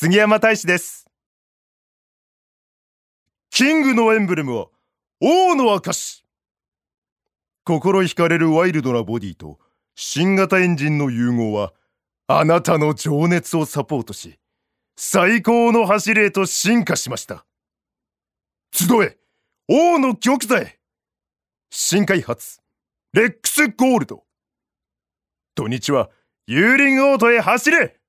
杉山大志です。キングのエンブレムは王の証。心惹かれるワイルドなボディと新型エンジンの融合はあなたの情熱をサポートし、最高の走りへと進化しました。集え王の玉座へ。新開発レックスゴールド。土日はユーリンオートへ走れ。